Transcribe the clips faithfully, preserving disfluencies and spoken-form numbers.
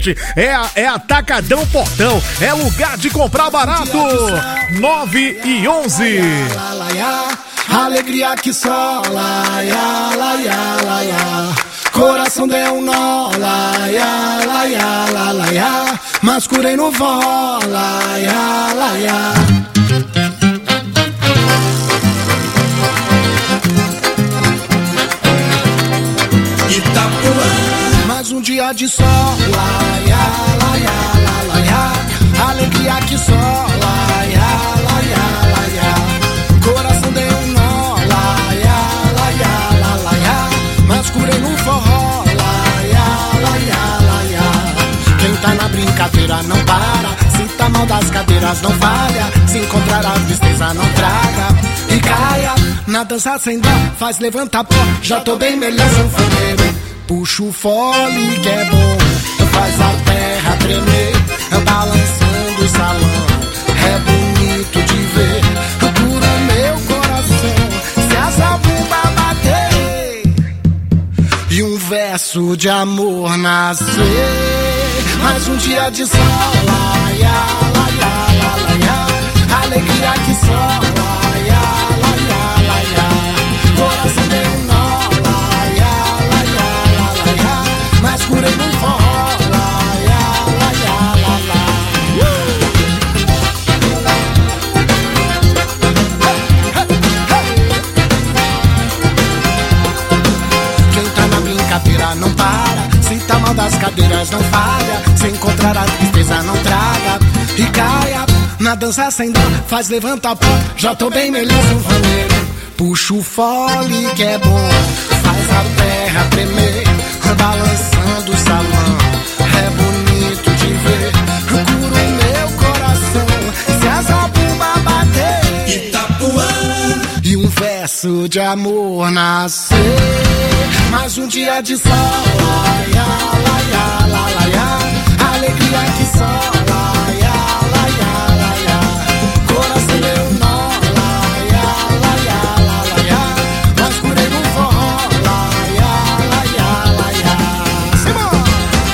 É, é Atacadão Portão, é lugar de comprar barato. nove e onze. Alegria que só laia, laia, laia. Coração deu um nó, laia, laia, laia, laia. Mas curei no vó, laia, laia. Itapuã, mais um dia de sol, laia, laia, laia, laia. Alegria que só laia, laia, laia. Coração deu um nó, laia, laia, laia, laia. Mas curei no forró, laia, laia, laia. Quem tá na brincadeira não para, se tá mal das cadeiras não falha, se encontrar a tristeza não traga e caia. Na dança sem dó, faz levantar pó, já tô bem melhor sanfoneiro. Puxa o fole que é bom, faz a terra tremer, balançando o salão, é bonito de ver. Cura o meu coração, se a zabumba bater e um verso de amor nascer. Mais um dia de sol, laia, laia, laia, laia. Alegria que só laia, laia, laia. Coração deu um nó, laia, laia, laia, laia. Mas curei no forró, laia, laia, laia. Quem tá na brincadeira não para, se tá mal das cadeiras não falha, se encontrar a tristeza não traga e caia. Na dança sem dó, faz levantar pó, já tô bem melhor sanfoneiro. Puxa o fole que é bom, faz a terra tremer, balançando o salão, é bonito de ver. Cura o meu coração, se a zabumba bater Itapuã e um verso de amor nascer. Mais um dia de sol, laia, laia, laia, laia. Alegria que só laia, laia, laia. Coração deu um nó, laia, laia, laia, laia. Mas curei no forró, laia, laia, laia. Simão!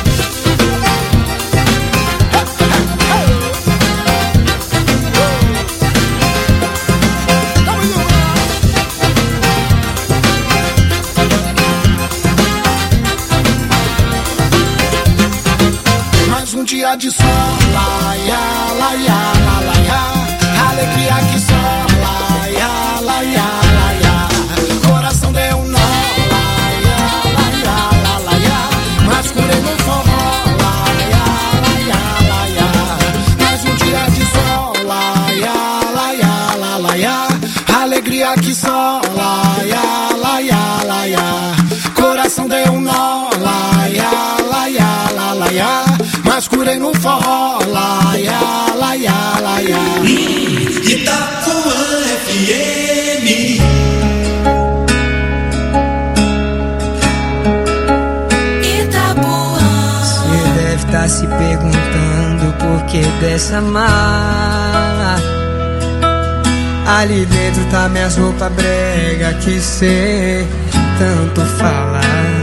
Mais um dia de sol, laia, laia, laia, laia. Alegria que só laia, laia, laia. Coração deu um nó, laia, laia, laia, laia. Mas curei no forró, laia, laia, laia. Mais um dia de sol, laia, laia, laia, laia. Alegria que só laia, laia, laia. Coração deu um nó, laia, laia, laia, laia. Mas curei no forró, laia, laia, laia. Itapuã F M. Itapuã. Você deve estar se perguntando por que dessa mala. Ali dentro tá minhas roupas brega que cê tanto fala.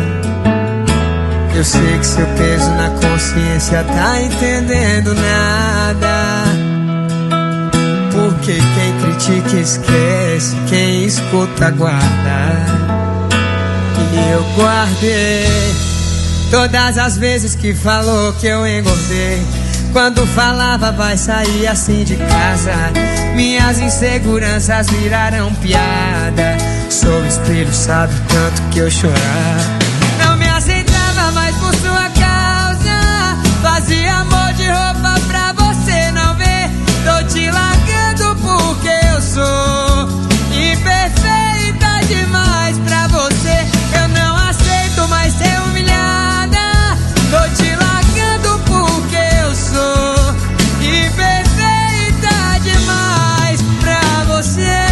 Eu sei que seu peso na consciência tá entendendo nada. Porque quem critica esquece, quem escuta guarda. E eu guardei todas as vezes que falou que eu engordei. Quando falava vai sair assim de casa, minhas inseguranças viraram piada. Sou o espelho, sabe o tanto que eu chorava. Não me aceitava mais por sua causa, fazia amor de roupa pra você não ver. Tô te largando porque eu sou imperfeita demais pra você. Eu não aceito mais ser humilhada. Tô te largando porque eu sou imperfeita demais pra você.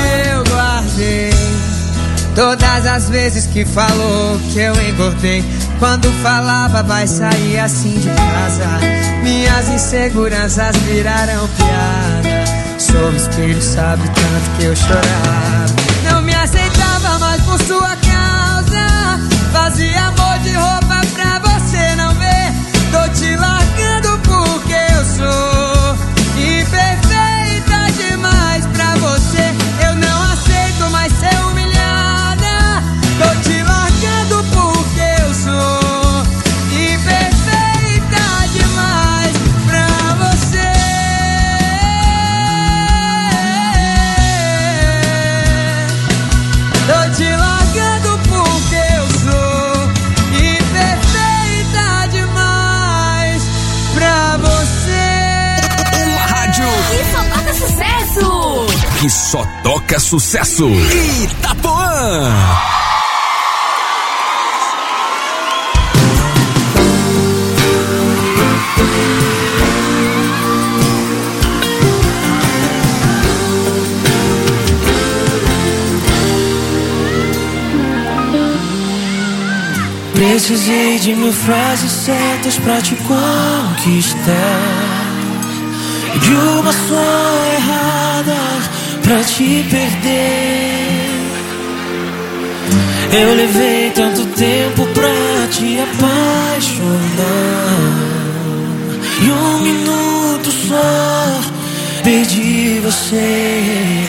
Todas as vezes que falou que eu engordei. Quando falava vai sair assim de casa, minhas inseguranças viraram piada. Sou espelho, sabe o tanto que eu chorava. Não me aceitava mais por sua causa, fazia amor de roupa pra você não ver. Tô te largando porque eu sou imperfeita demais pra você. Eu não aceito mais ser humilhada. Tô te largando porque eu sou imperfeita demais pra você. Tô te largando porque eu sou imperfeita demais pra você. Uma rádio que só toca sucesso. Que só toca sucesso. Itapuã. Precisei de mil frases certas pra te conquistar, de uma só errada pra te perder. Eu levei tanto tempo pra te apaixonar, e um minuto só perdi você.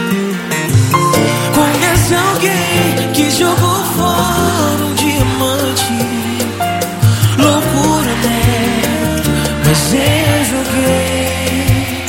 Conhece alguém que jogou fora um diamante? Loucura, né? Mas eu joguei.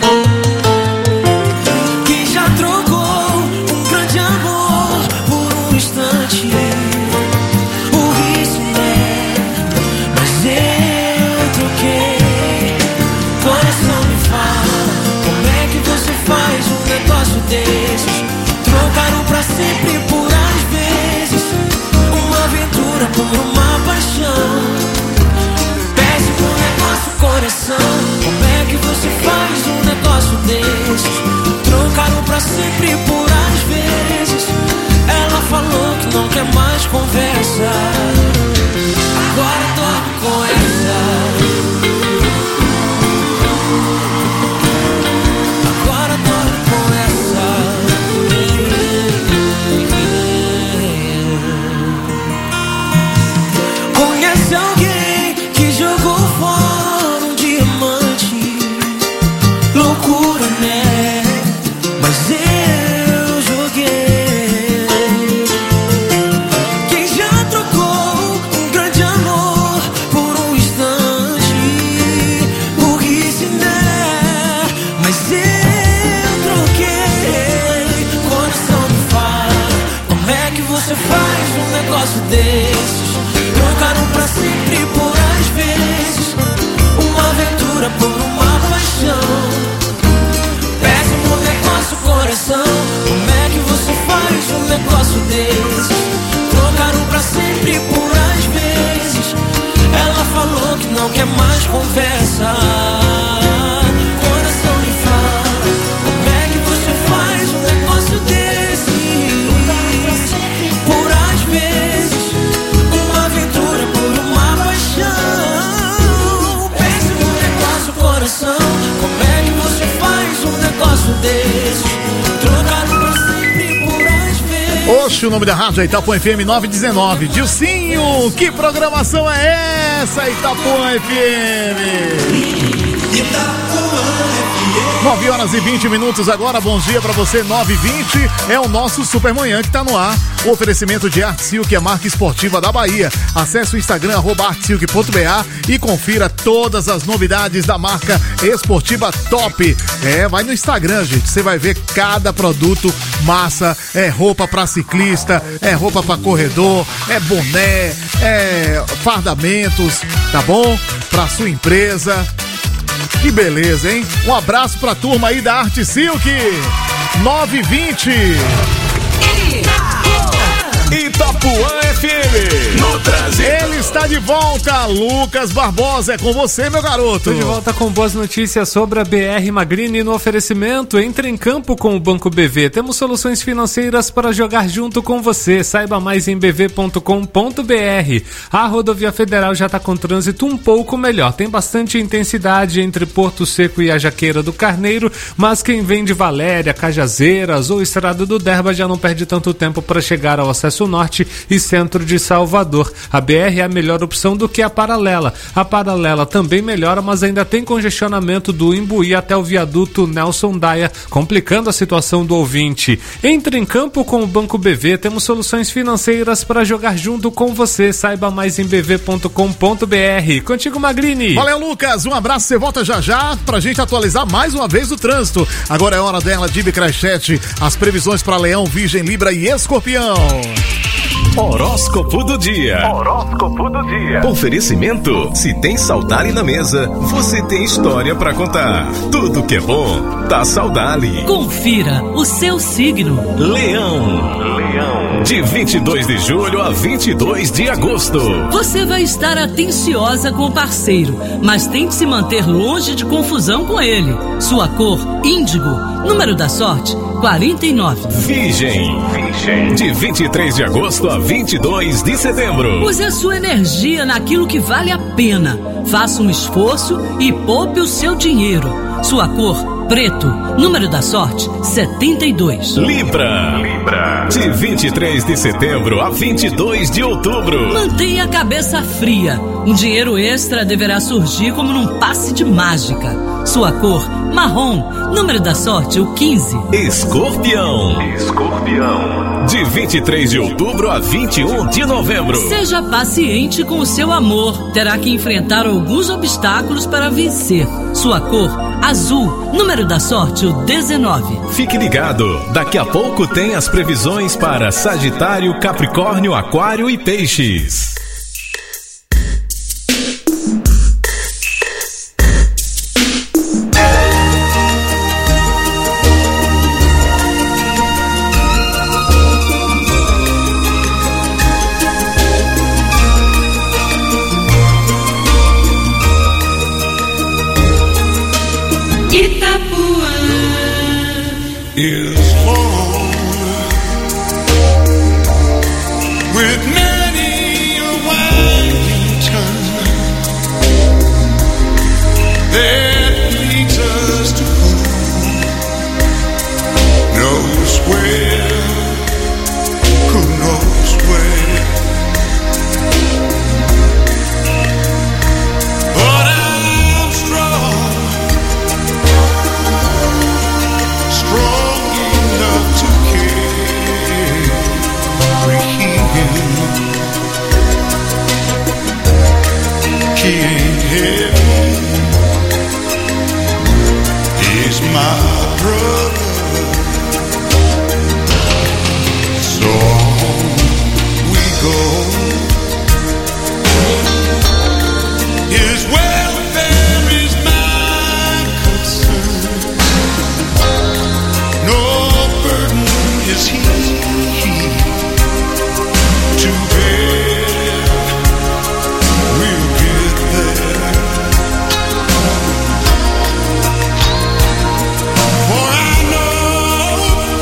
Que já trocou um grande amor por um instante. Burrice, né? Mas eu troquei. Coração me fala, como é que você faz um negócio desses? Trocaram pra sempre por às vezes, uma aventura por uma paixão. Péssimo negócio, coração. Como é que você faz um negócio desses? Trocaram pra sempre por às vezes. Ela falou que não quer mais conversa, agora dorme com essa. Agora dorme com essa. Conhece alguém que jogou fora um diamante? Loucura, né? Mas eu joguei. Quem já trocou um grande amor por um instante? Burrice, né? Mas eu troquei. Coração me fala, como é que você faz um negócio desses? Trocaram pra sempre por às vezes, uma aventura por uma paixão. Péssimo negócio, coração. Como é que você faz um negócio desses? Trocaram pra sempre por às vezes. Ela falou que não quer mais conversa. Coração me fala, como é que você faz um negócio desses? Por às vezes, uma aventura por uma paixão. Péssimo negócio, coração. Como é que você faz um negócio desses? Trocaram pra sempre por às vezes. Oxe, o nome da rádio é Itapuã F M nove dezenove. Dilcinho, que programação é essa, Itapuã F M? nove horas e vinte minutos agora, bom dia pra você, nove e vinte, é o nosso Supermanhã que tá no ar. O oferecimento de Art Silk, a marca esportiva da Bahia. Acesse o Instagram, arroba artsilk ponto ba e confira todas as novidades da marca esportiva top. É, vai no Instagram, gente, você vai ver cada produto massa. É roupa pra ciclista, é roupa pra corredor, é boné, é fardamentos, tá bom? Pra sua empresa. Que beleza, hein? Um abraço pra turma aí da Art Silk. nove e vinte. Itapuã. Itapuã F M. No trânsito. Ele está de volta, Lucas Barbosa, é com você, meu garoto. Estou de volta com boas notícias sobre a B R Magrini no oferecimento. Entre em campo com o Banco B V. Temos soluções financeiras para jogar junto com você. Saiba mais em b v ponto com ponto b r. A rodovia federal já está com trânsito um pouco melhor. Tem bastante intensidade entre Porto Seco e a Jaqueira do Carneiro, mas quem vem de Valéria, Cajazeiras ou Estrada do Derba já não perde tanto tempo para chegar ao acesso norte e centro de Salvador. A B R é a melhor opção do que a paralela. A paralela também melhora, mas ainda tem congestionamento do Imbuí até o viaduto Nelson Daia, complicando a situação do ouvinte. Entre em campo com o Banco B V. Temos soluções financeiras para jogar junto com você. Saiba mais em b v ponto com ponto b r. Contigo, Magrini. Valeu, Lucas. Um abraço. Você volta já já pra gente atualizar mais uma vez o trânsito. Agora é hora dela, Dibi Crachete. As previsões para Leão, Virgem, Libra e Escorpião. Horóscopo do dia. Horóscopo do dia. Oferecimento: se tem Saudade na mesa, você tem história pra contar. Tudo que é bom, tá Saudade. Confira o seu signo. Leão. Leão. De vinte e dois de julho a vinte e dois de agosto. Você vai estar atenciosa com o parceiro, mas tente se manter longe de confusão com ele. Sua cor, índigo. Número da sorte, quarenta e nove. Virgem. Virgem. De vinte e três de agosto a vinte e dois de setembro. Use a sua energia naquilo que vale a pena. Faça um esforço e poupe o seu dinheiro. Sua cor, preto. Número da sorte, setenta e dois. Libra. Libra. De vinte e três de setembro a vinte e dois de outubro. Mantenha a cabeça fria. Um dinheiro extra deverá surgir como num passe de mágica. Sua cor, marrom. Número da sorte, o quinze. Escorpião. Escorpião. De vinte e três de outubro a vinte e um de novembro. Seja paciente com o seu amor. Terá que enfrentar alguns obstáculos para vencer. Sua cor, azul. Número da sorte, o dezenove. Fique ligado. Daqui a pouco tem as previsões para Sagitário, Capricórnio, Aquário e Peixes. Is long with many a winding turn that leads us to who knows where, who knows where. But I'm strong, strong. He ain't heavy, he's my brother. So on we go. His welfare is my concern. No burden is he to bear. We'll get there. For I know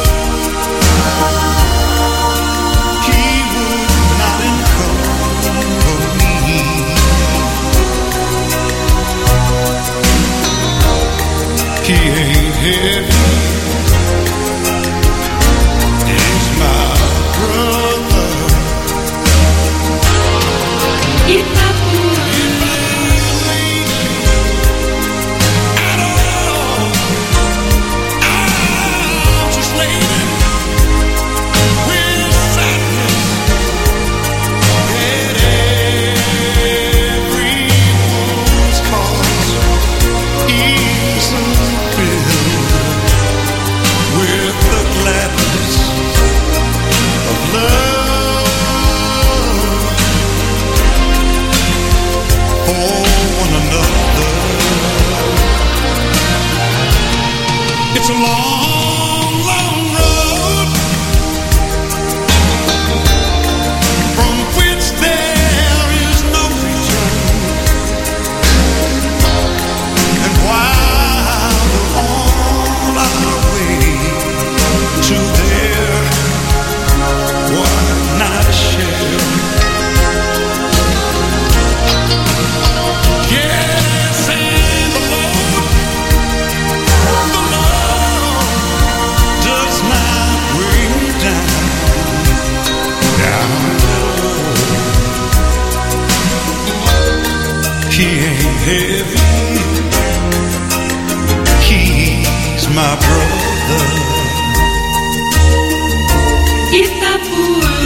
he would not encumber me. He ain't heavy, he's my brother. It's a long, long road, heavy. He's my brother. Itapuã.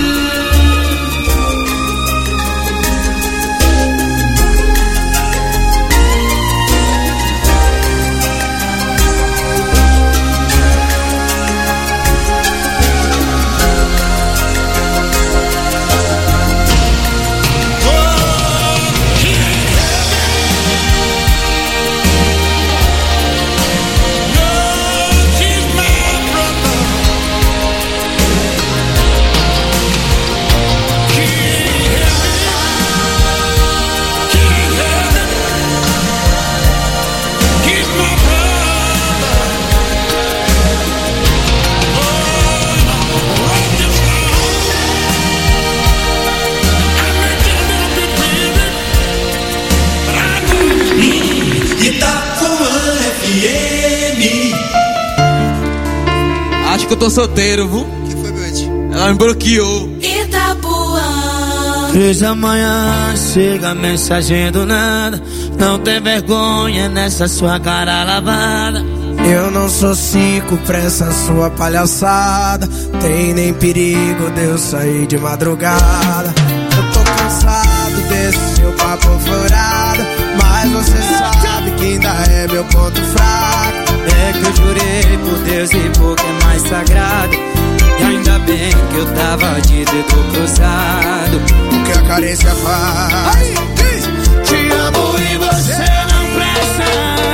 Acho que eu tô solteiro, viu? Que foi, Bete? Ela me bloqueou. Itapuã. Três da manhã, chega a mensagem do nada. Não tem vergonha nessa sua cara lavada. Eu não sou cinco pra essa sua palhaçada. Tem nem perigo de eu sair de madrugada. Eu tô cansado desse seu papo furado, mas você sabe que ainda é meu ponto fraco. É que eu jurei por Deus e por quem é mais sagrado. E ainda bem que eu tava de dedo cruzado. O que a carência faz? Aí, diz. Te amo e você não presta.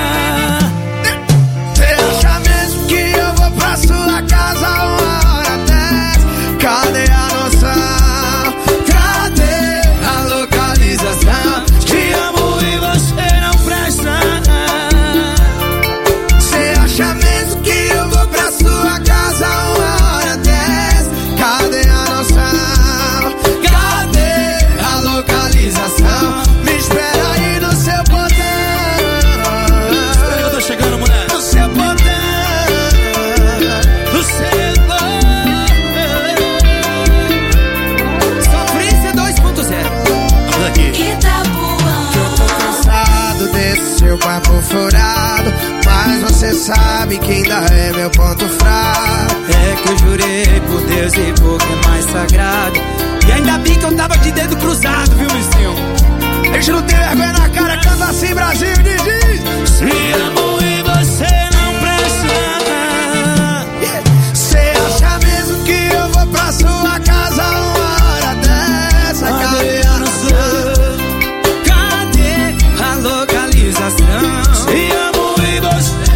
Você acha mesmo que eu vou pra sua casa uma hora dez? Cadê a noção? Cadê a localização? Te amo e você não presta. Você acha mesmo que eu vou pra sua casa uma hora dez? Cadê a noção? Cadê a localização? Me espera aí no seu portão. Espera, eu tô chegando, mulher. No seu portão. No seu portão. Sofrência dois ponto zero. Vamos aqui. Itapuã. Eu tô cansado desse seu papo furado, mas você sabe que ainda é meu ponto fraco. É que eu jurei por Deus e por quem é mais sagrado. E ainda bem que eu tava de dedo cruzado, viu, Luizinho? A gente não tem vergonha na cara, canta assim, Brasil, diz, diz. Se amo e você não presta. Você acha mesmo que eu vou pra sua casa uma hora dessa? Cadê a noção? Cadê a localização? Se amo e você.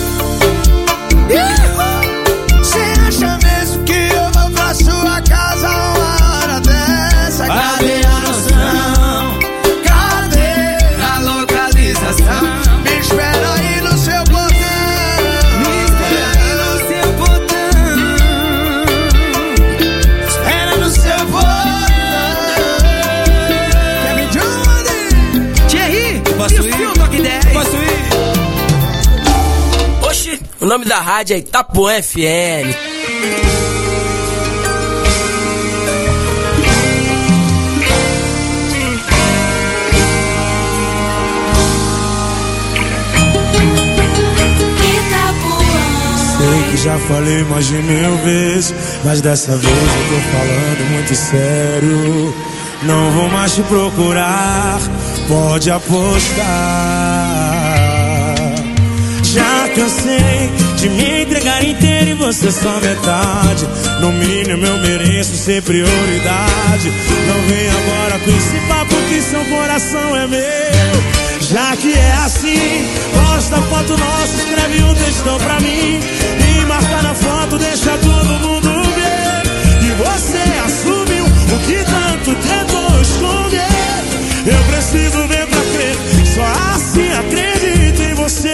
Você acha mesmo que eu vou pra sua casa uma hora dessa? Cadê a noção? Cadê a localização? Me espera aí no seu portão. Me espera aí no seu portão. Espera no seu portão. Kevin Johnny. Thierry, Posso e o ir? seu Toque dez? Posso ir? Oxi, o nome da rádio é Itapuã F M. Sei que já falei mais de mil vezes, mas dessa vez eu tô falando muito sério. Não vou mais te procurar, pode apostar. Já cansei de me entregar inteiro e você só metade. No mínimo eu mereço ser prioridade. Não vem agora com esse papo que seu coração é meu. Já que é assim, posta foto nossa, escreve um textão pra mim e marca na foto, deixa todo mundo ver. E você assumiu o que tanto tentou esconder. Eu preciso ver pra crer, só assim acredito em você.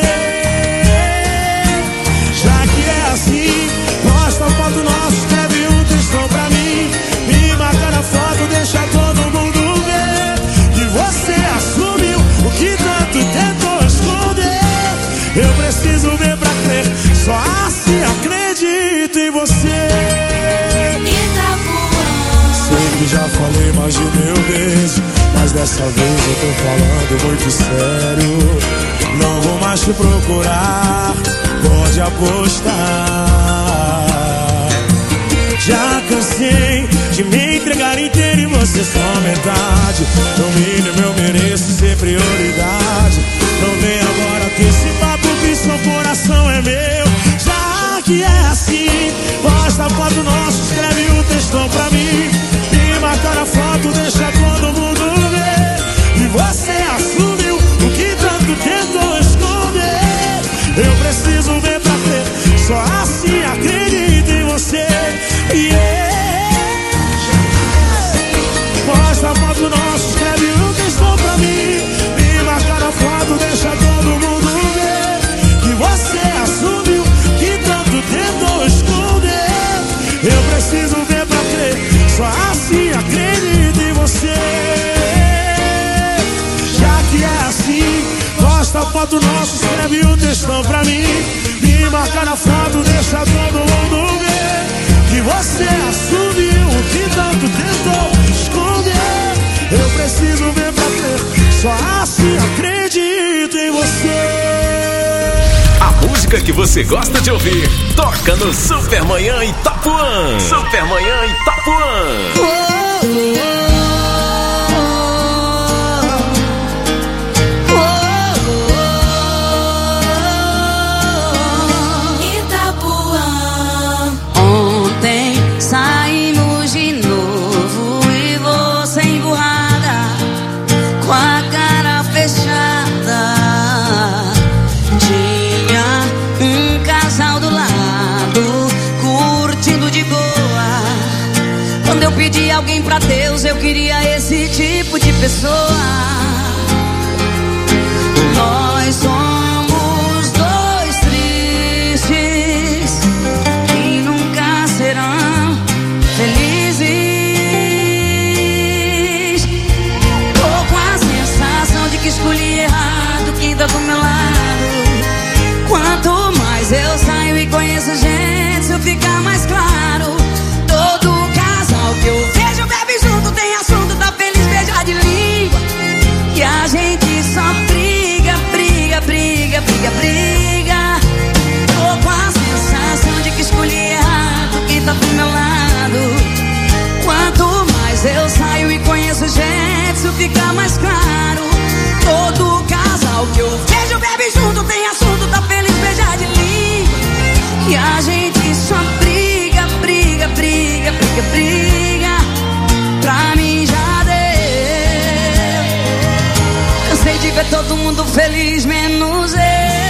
Já que é assim, posta foto nossa, escreve um textão pra mim e marca na foto, deixa todo mundo ver. E você assumiu o que tanto tentou esconder. Eu preciso ver pra crer, só assim acredito em você. Itapuã. Sei que já falei mais de mil vezes, mas dessa vez eu tô falando muito sério. Não vou mais te procurar, pode apostar. Já cansei de me entregar inteiro e você só metade. No mínimo eu mereço ser prioridade. Não vem agora que esse papo que seu coração é meu. Já que é assim, posta a foto nossa, escreve um textão pra mim. Me marca na foto, deixa todo mundo ver. E você assumiu o que tanto tentou esconder. Eu preciso ver pra crer, só assim acredito em você. Yeah. Posta a foto nossa, escreve um textão pra mim. Me marca na foto, deixa todo mundo ver. Que você assumiu que tanto tentou esconder. Eu preciso ver pra crer, só assim acredito em você. Já que é assim, posta a foto nossa, escreve um textão pra mim. Me marca na foto, deixa todo mundo ver. Que você assumiu o que tanto tentou esconder. Eu preciso ver pra crer, só assim acredito em você. A música que você gosta de ouvir toca no Supermanhã Itapuã. Supermanhã Itapuã. Oh, oh. Eu pedi alguém pra Deus, eu queria esse tipo de pessoa. Nós somos dois tristes que nunca serão felizes. Tô com a sensação de que escolhi errado quem tá do meu lado. Quanto mais eu saio e conheço gente, isso fica mais claro. Todo que eu vejo, bebe junto, tem assunto, tá feliz, beija de língua. E a gente só briga, briga, briga, briga, briga. Tô com a sensação de que escolhi errado quem tá do meu lado. Quanto mais eu saio e conheço gente, isso fica mais claro. Todo casal que eu vejo, bebe junto, tem assunto, tá feliz, beija de língua. E a gente só briga, briga, briga, briga, briga. Pra mim já deu. Cansei de ver todo mundo feliz, menos eu.